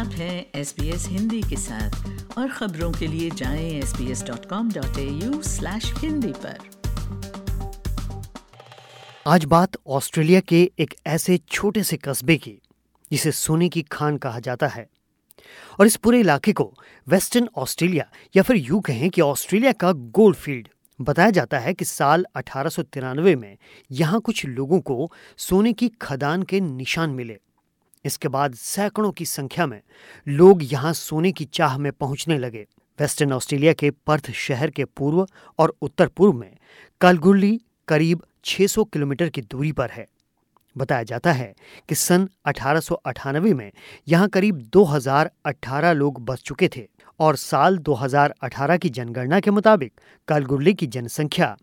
आप हैं SBS हिंदी के साथ और खबरों के लिए जाएं sbs.com.au/hindi पर। आज बात ऑस्ट्रेलिया के एक ऐसे छोटे से कस्बे की जिसे सोने की खान कहा जाता है और इस पूरे इलाके को वेस्टर्न ऑस्ट्रेलिया या फिर यूं कहें कि ऑस्ट्रेलिया का गोल्ड फील्ड बताया जाता है कि साल 1893 में यहाँ कुछ लोगों को सोने की खदान के निशान मिले। इसके बाद सैकड़ों की संख्या में लोग यहाँ सोने की चाह में पहुंचने लगे। वेस्टर्न ऑस्ट्रेलिया के पर्थ शहर के पूर्व और उत्तर पूर्व में कालगुरली करीब 600 किलोमीटर की दूरी पर है। बताया जाता है कि सन 1898 में यहाँ करीब 2018 लोग बस चुके थे और साल 2018 की जनगणना के मुताबिक कालगुरली की जनसंख्या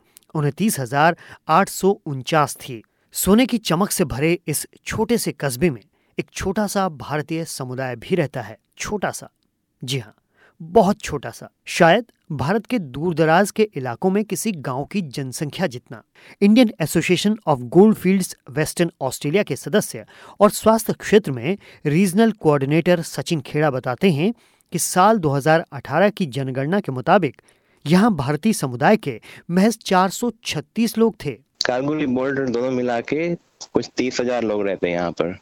29,849 थी। सोने की चमक से भरे इस छोटे से कस्बे में एक छोटा सा भारतीय समुदाय भी रहता है। छोटा सा, जी हाँ, बहुत छोटा सा, शायद भारत के दूरदराज के इलाकों में किसी गांव की जनसंख्या जितना। Indian Association of Gold Fields Western Australia के सदस्य और स्वास्थ्य क्षेत्र में रीजनल कोऑर्डिनेटर सचिन खेड़ा बताते हैं कि साल 2018 की जनगणना के मुताबिक यहाँ भारतीय समुदाय के महज 436 लोग थे। कालगुरली बोल्डर दोनों मिला के कुछ 30,000 लोग रहते हैं यहाँ पर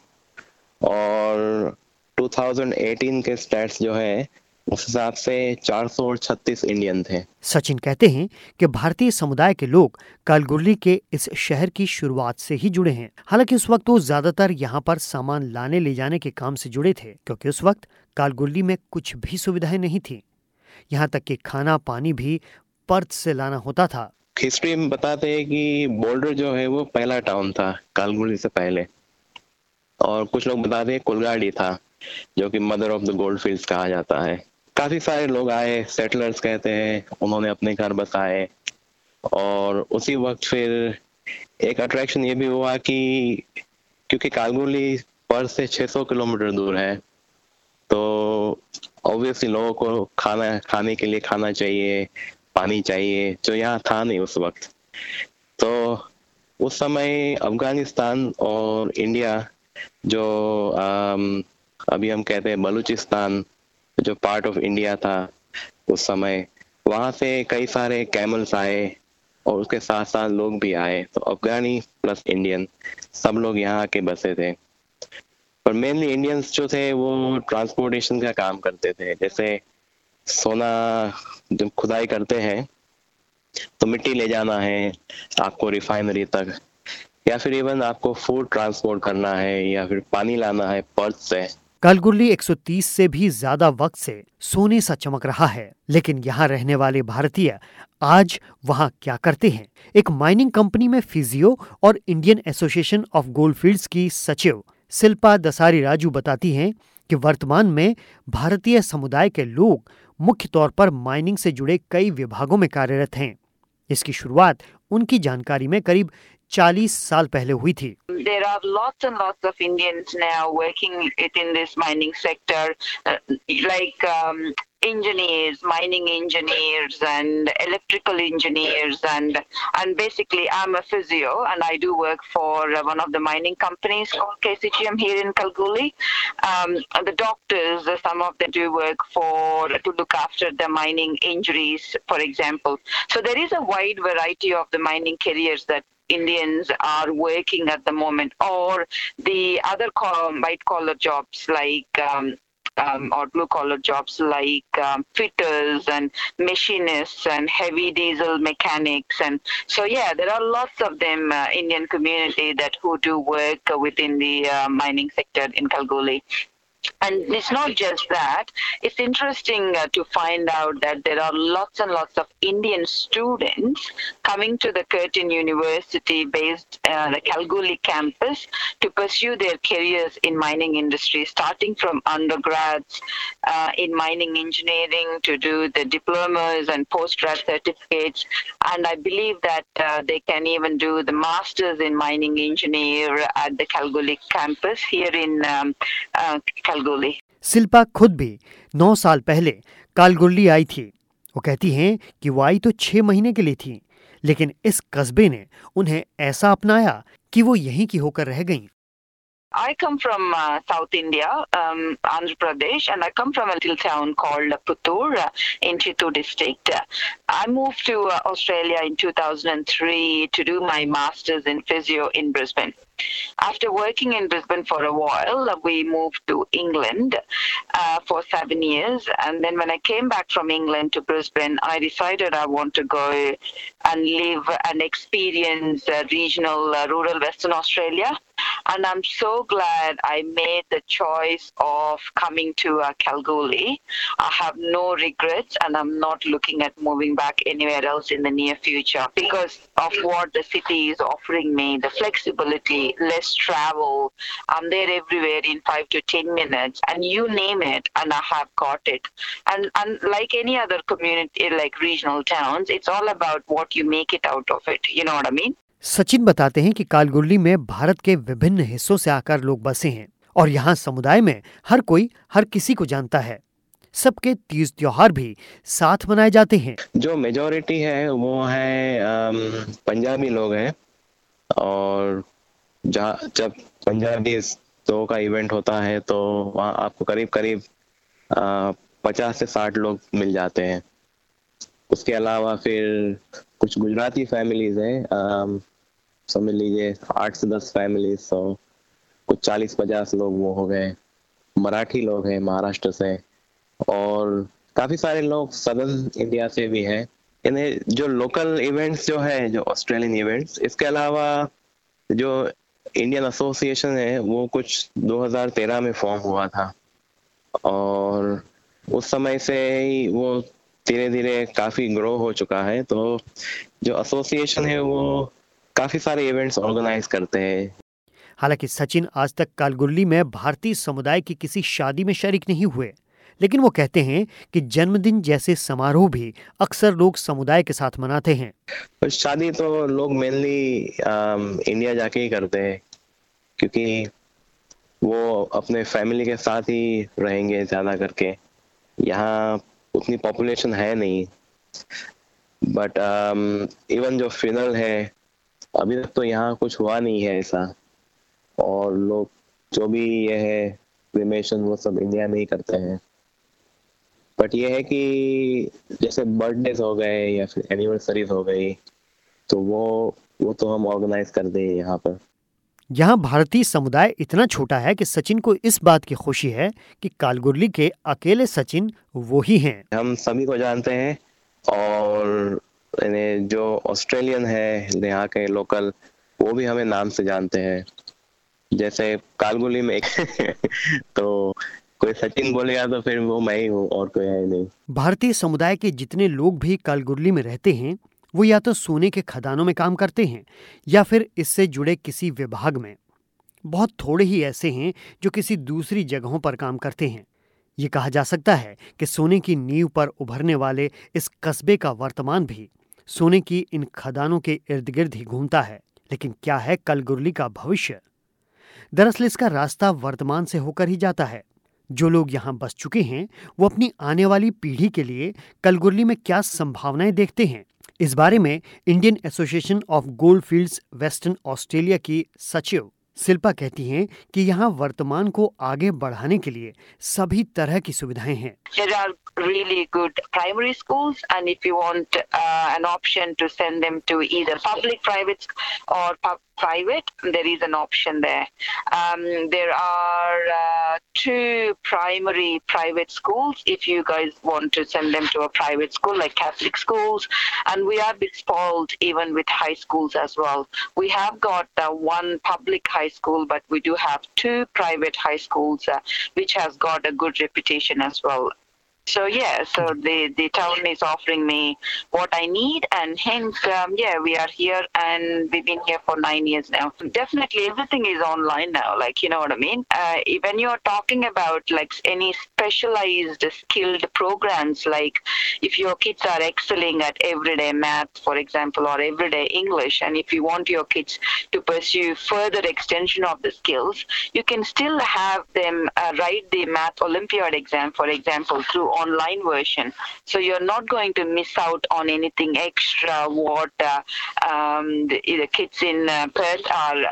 और 2018 के स्टैट्स जो है उस हिसाब से 436 इंडियन थे। सचिन कहते हैं कि भारतीय समुदाय के लोग कालगुरली के इस शहर की शुरुआत से ही जुड़े हैं। हालांकि उस वक्त वो ज्यादातर यहाँ पर सामान लाने ले जाने के काम से जुड़े थे, क्योंकि उस वक्त कालगुरली में कुछ भी सुविधाएं नहीं थी। यहाँ तक कि खाना पानी भी पर्थ से लाना होता था। हिस्ट्री में बताते हैं कि बोल्डर जो है वो पहला टाउन था कालगुरली से पहले, और कुछ लोग बताते हैं कुलगाड़ी था जो कि mother of the gold fields कहा जाता है। काफी सारे लोग आए, सेटलर्स कहते हैं, उन्होंने अपने घर बसाए और उसी वक्त फिर एक अट्रैक्शन ये भी हुआ कि क्योंकि कालगुरली पर्थ से 600 किलोमीटर दूर है तो ऑब्वियसली लोगों को खाने के लिए खाना चाहिए, पानी चाहिए, जो यहाँ था नहीं उस वक्त। तो उस समय अफगानिस्तान और इंडिया जो अभी हम कहते हैं बलूचिस्तान, जो पार्ट ऑफ इंडिया था उस समय, वहां से कई सारे कैमल्स आए और उसके साथ साथ लोग भी आए। तो अफगानी प्लस इंडियन सब लोग यहाँ आके बसे थे। पर मेनली इंडियंस जो थे वो ट्रांसपोर्टेशन का काम करते थे। जैसे सोना जब खुदाई करते हैं तो मिट्टी ले जाना है आपको रिफाइनरी तक, या फिर इवन आपको फूड ट्रांसपोर्ट करना है या फिर पानी लाना है पर्थ से। कालगुरली 130 से भी ज्यादा वक्त से सोने सा चमक रहा है, लेकिन यहाँ रहने वाले भारतीय आज वहाँ क्या करते हैं? एक माइनिंग कंपनी में फिजियो और Indian Association of Gold Fields की सचिव शिल्पा दसारी राजू बताती हैं कि वर्तमान में भारतीय समुदाय के लोग मुख्य तौर पर माइनिंग से जुड़े कई विभागों में कार्यरत हैं। इसकी शुरुआत उनकी जानकारी में करीब 40 साल पहले हुई थी। There are lots and lots of Indians now working in this mining sector, like engineers, mining engineers, and electrical engineers, and basically I'm a physio and I do work for one of the mining companies called KCGM here in Kalgoorlie. The doctors, some of them do work to look after the mining injuries, for example. So there is a wide variety of the mining careers that Indians are working at the moment, or the other white collar jobs like or blue collar jobs like fitters and machinists and heavy diesel mechanics. And so there are lots of them Indian community who do work within the mining sector in Kalgoorlie. And it's not just that. It's interesting to find out that there are lots and lots of Indian students coming to the Curtin University based the Kalgoorlie campus to pursue their careers in mining industry, starting from undergrads in mining engineering to do the diplomas and postgrad certificates. And I believe that they can even do the masters in mining engineer at the Kalgoorlie campus here in Kalgoorlie. Shilpa खुद भी 9 साल पहले कालगुरली आई थी। वो कहती हैं कि वो आई तो 6 महीने के लिए थी, लेकिन इस कस्बे ने उन्हें ऐसा अपनाया कि वो यहीं की होकर रह गईं। I come from South India, Andhra Pradesh, and I come from a little town called Puttur in Chittoor district. I moved to Australia in 2003 to do my master's in physio in Brisbane. After working in Brisbane for a while, we moved to England for 7 years. And then when I came back from England to Brisbane, I decided I want to go and live and experience regional rural Western Australia. And I'm so glad I made the choice of coming to Kalgoorlie. I have no regrets, and I'm not looking at moving back anywhere else in the near future because of what the city is offering me, the flexibility, less travel. I'm there everywhere in 5 to 10 minutes, and you name it, and I have got it. And like any other community, like regional towns, it's all about what you make it out of it. You know what I mean? Sachin बताते हैं कि कालगुर्ली में भारत के विभिन्न हिस्सों से आकर लोग बसे हैं और यहाँ समुदाय में हर कोई हर किसी को जानता है। सबके तीज त्योहार भी साथ मनाए जाते हैं। जो मेजोरिटी है वो है पंजाबी लोग हैं, और जब पंजाबी तो का इवेंट होता है तो वहाँ आपको करीब करीब 50 से 60 लोग मिल जाते हैं। उसके अलावा फिर कुछ गुजराती फैमिलीज हैं, समझ लीजिए 8 से 10 फैमिलीज, तो कुछ 40-50 लोग वो हो गए। मराठी लोग हैं महाराष्ट्र से, और काफी सारे लोग सदर्न इंडिया से भी हैं। इन्हें जो लोकल इवेंट्स जो है, जो ऑस्ट्रेलियन इवेंट्स, इसके अलावा जो इंडियन एसोसिएशन है वो कुछ 2013 में फॉर्म हुआ था, और उस समय से ही वो धीरे धीरे काफी ग्रो हो चुका है। तो जो एसोसिएशन है वो काफी सारे इवेंट्स ऑर्गेनाइज करते हैं। हालांकि सचिन आज तक कालगुर्ली में भारतीय समुदाय की किसी शादी में शरीक नहीं हुए, लेकिन वो कहते हैं कि जन्मदिन जैसे समारोह भी अक्सर लोग समुदाय के साथ मनाते हैं। तो शादी तो लोग मेनली इंडिया जाके ही करते हैं, क्योंकि वो अपने फैमिली के साथ ही रहेंगे ज्यादा करके। यहाँ उतनी पॉपुलेशन है नहीं, बट इवन जो फिनल है अभी तक तो यहाँ कुछ हुआ नहीं है ऐसा, और लोग जो भी ये है क्रिमेशन वो सब इंडिया में ही करते हैं। बट ये है कि जैसे बर्थडेज हो गए या फिर एनिवर्सरीज हो गई, तो वो तो हम ऑर्गेनाइज कर दें यहाँ पर। यहाँ भारतीय समुदाय इतना छोटा है कि सचिन को इस बात की खुशी है कि कालगुर्ली के अकेले सचिन वो ही हैं। हम सभी को जानते हैं, और जो ऑस्ट्रेलियन है यहाँ के लोकल, वो भी हमें नाम से जानते हैं। जैसे कालगुर्ली में तो कोई सचिन बोलेगा तो फिर वो मैं ही हूँ, और कोई है नहीं। भारतीय समुदाय के जितने लोग भी कालगुर्ली में रहते हैं वो या तो सोने के खदानों में काम करते हैं या फिर इससे जुड़े किसी विभाग में। बहुत थोड़े ही ऐसे हैं जो किसी दूसरी जगहों पर काम करते हैं। ये कहा जा सकता है कि सोने की नींव पर उभरने वाले इस कस्बे का वर्तमान भी सोने की इन खदानों के इर्द गिर्द ही घूमता है। लेकिन क्या है कालगुर्ली का भविष्य? दरअसल इसका रास्ता वर्तमान से होकर ही जाता है। जो लोग यहाँ बस चुके हैं वो अपनी आने वाली पीढ़ी के लिए कालगुर्ली में क्या संभावनाएं देखते हैं, इस बारे में Indian Association of Goldfields Western Australia की सचिव शिल्पा कहती हैं कि यहाँ वर्तमान को आगे बढ़ाने के लिए सभी तरह की सुविधाएं हैं। There are really good primary schools, and if you want an option to send them to either public, private, or private, there is an option there. There are 2 primary private schools if you guys want to send them to a private school, like Catholic schools, and we are a bit spoiled even with high schools as well. We have got 1 public high school, but we do have 2 private high schools which has got a good reputation as well. So the town is offering me what I need, and hence we are here, and we've been here for 9 years now. Definitely everything is online now, like, you know what I mean. When you're talking about like any specialized skilled programs, like if your kids are excelling at everyday math, for example, or everyday English, and if you want your kids to pursue further extension of the skills, you can still have them write the math Olympiad exam, for example, through online version. So you're not going to miss out on anything extra what the kids in Perth are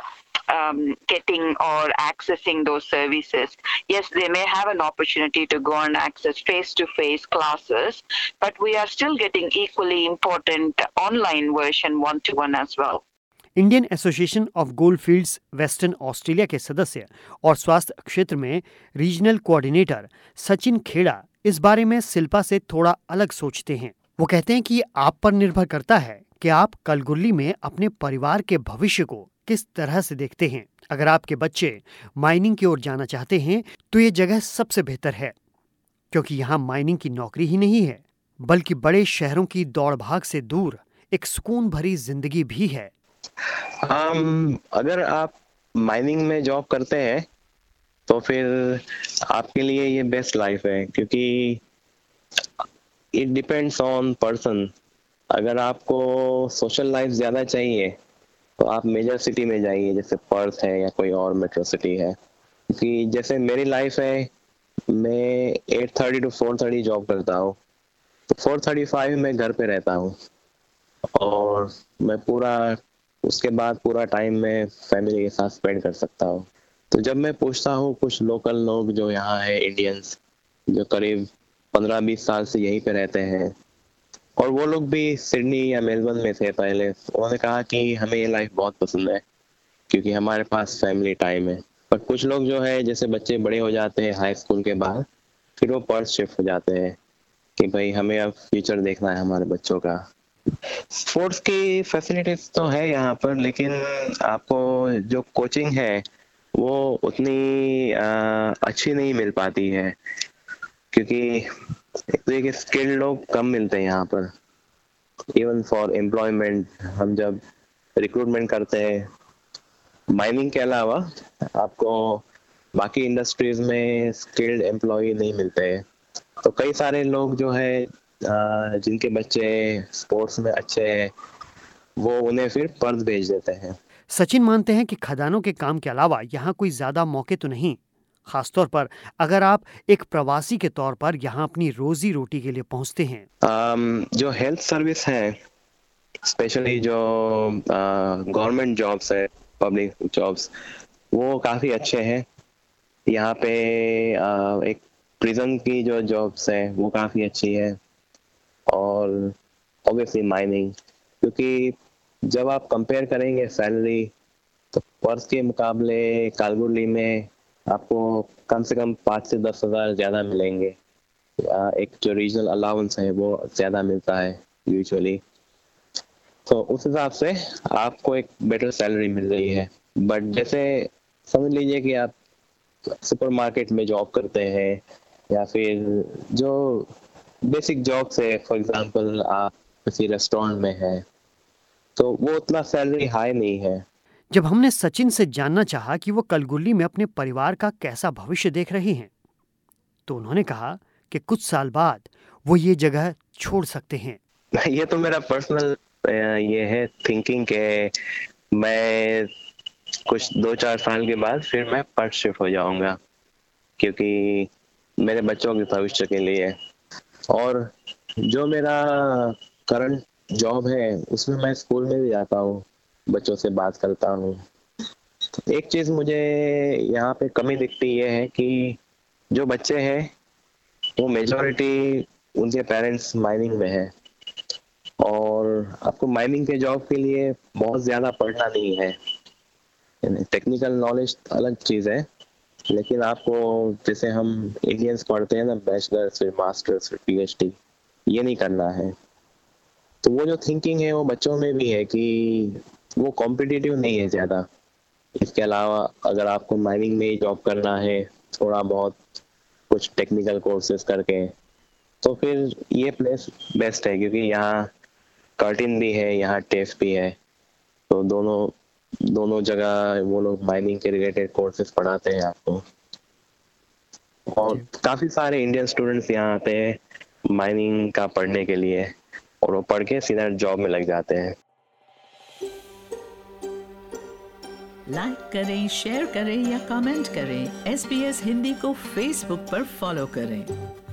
getting or accessing those services. Yes, they may have an opportunity to go and access face-to-face classes, but we are still getting equally important online version one-to-one as well. Indian Association of Goldfields Western Australia के सदस्य और स्वास्थ्य क्षेत्र में regional coordinator Sachin Kheda इस बारे में शिल्पा से थोड़ा अलग सोचते हैं। वो कहते हैं कि आप पर निर्भर करता है कि आप कलगुल्ली में अपने परिवार के भविष्य को किस तरह से देखते हैं। अगर आपके बच्चे माइनिंग की ओर जाना चाहते हैं तो ये जगह सबसे बेहतर है, क्योंकि यहाँ माइनिंग की नौकरी ही नहीं है बल्कि बड़े शहरों की दौड़ भाग से दूर एक सुकून भरी जिंदगी भी है। अगर आप माइनिंग में जॉब करते हैं तो फिर आपके लिए ये बेस्ट लाइफ है, क्योंकि इट डिपेंड्स ऑन पर्सन। अगर आपको सोशल लाइफ ज्यादा चाहिए तो आप मेजर सिटी में जाइए, जैसे पर्थ है या कोई और मेट्रो सिटी है। क्योंकि जैसे मेरी लाइफ है, मैं 8:30 to 4:30 जॉब करता हूँ, तो 4:35 मैं घर पे रहता हूँ और मैं उसके बाद पूरा टाइम मैं फैमिली के साथ स्पेंड कर सकता हूँ। तो जब मैं पूछता हूँ कुछ लोकल लोग जो यहाँ है, इंडियंस जो करीब 15-20 साल से यहीं पे रहते हैं, और वो लोग भी सिडनी या मेलबर्न में थे पहले, उन्होंने कहा कि हमें ये लाइफ बहुत पसंद है क्योंकि हमारे पास फैमिली टाइम है। पर कुछ लोग जो है, जैसे बच्चे बड़े हो जाते हैं हाई स्कूल के बाद, फिर वो पर्थ शिफ्ट हो जाते हैं कि भाई हमें अब फ्यूचर देखना है हमारे बच्चों का। स्पोर्ट्स की फैसिलिटीज तो है यहाँ पर, लेकिन आपको जो कोचिंग है वो उतनी अच्छी नहीं मिल पाती है, क्योंकि स्किल्ड लोग कम मिलते हैं यहाँ पर। इवन फॉर एम्प्लॉयमेंट, हम जब रिक्रूटमेंट करते हैं माइनिंग के अलावा, आपको बाकी इंडस्ट्रीज में स्किल्ड एम्प्लॉय नहीं मिलते हैं। तो कई सारे लोग जो है जिनके बच्चे स्पोर्ट्स में अच्छे हैं, वो उन्हें फिर पर्थ भेज देते हैं। सचिन मानते हैं कि खदानों के काम के अलावा यहाँ कोई ज्यादा मौके तो नहीं, खासतौर पर अगर आप एक प्रवासी के तौर पर यहाँ अपनी रोजी रोटी के लिए पहुँचते हैं। जो हेल्थ सर्विस है, स्पेशली जो गवर्नमेंट जॉब्स है, पब्लिक जॉब्स, वो काफी अच्छे हैं। यहाँ पे एक प्रिजन की जो जॉब्स है वो काफी अच्छी है, और ऑब्वियसली माइनिंग, क्योंकि जब आप कंपेयर करेंगे सैलरी, तो पर्थ के मुकाबले कालगुली में आपको कम से कम 5 से 10 हज़ार ज्यादा मिलेंगे। एक जो रीजनल अलाउंस है वो ज्यादा मिलता है यूजुअली, तो उस हिसाब से आपको एक बेटर सैलरी मिल रही है। बट जैसे समझ लीजिए कि आप सुपरमार्केट में जॉब करते हैं या फिर जो बेसिक जॉब्स है, फॉर एग्जांपल आप किसी रेस्टोरेंट में है, तो वो उतना सैलरी हाई नहीं है। जब हमने सचिन से जानना चाहा कि वो कलगुल्ली में अपने परिवार का कैसा भविष्य देख रहे हैं, तो उन्होंने कहा कि कुछ साल बाद वो ये जगह छोड़ सकते हैं। ये तो मेरा पर्सनल ये है थिंकिंग के मैं कुछ 2-4 साल के बाद फिर मैं पर्थ शिफ्ट हो जाऊंगा, क्योंकि मेरे बच्चों के भविष्य के लिए। और जो मेरा करंट जॉब है उसमें मैं स्कूल में भी जाता हूँ, बच्चों से बात करता हूँ। तो एक चीज मुझे यहाँ पे कमी दिखती ये है कि जो बच्चे हैं वो मेजॉरिटी उनके पेरेंट्स माइनिंग में है, और आपको माइनिंग के जॉब के लिए बहुत ज्यादा पढ़ना नहीं है। टेक्निकल नॉलेज अलग चीज है, लेकिन आपको जैसे हम इंडियंस पढ़ते हैं ना, बैचलर्स फिर मास्टर्स फिर पीएचडी, ये नहीं करना है। तो वो जो थिंकिंग है वो बच्चों में भी है कि वो कॉम्पिटिटिव नहीं है ज्यादा। इसके अलावा अगर आपको माइनिंग में ही जॉब करना है, थोड़ा बहुत कुछ टेक्निकल कोर्सेज करके, तो फिर ये प्लेस बेस्ट है, क्योंकि यहाँ कर्टिन भी है, यहाँ टेफ भी है। तो दोनों जगह वो लोग माइनिंग के रिलेटेड कोर्सेज पढ़ाते हैं आपको, और काफी सारे इंडियन स्टूडेंट्स यहाँ आते हैं माइनिंग का पढ़ने के लिए, और वो पढ़ के सीधा जॉब में लग जाते हैं। लाइक करें, शेयर करें या कमेंट करें। SBS हिंदी को फेसबुक पर फॉलो करें।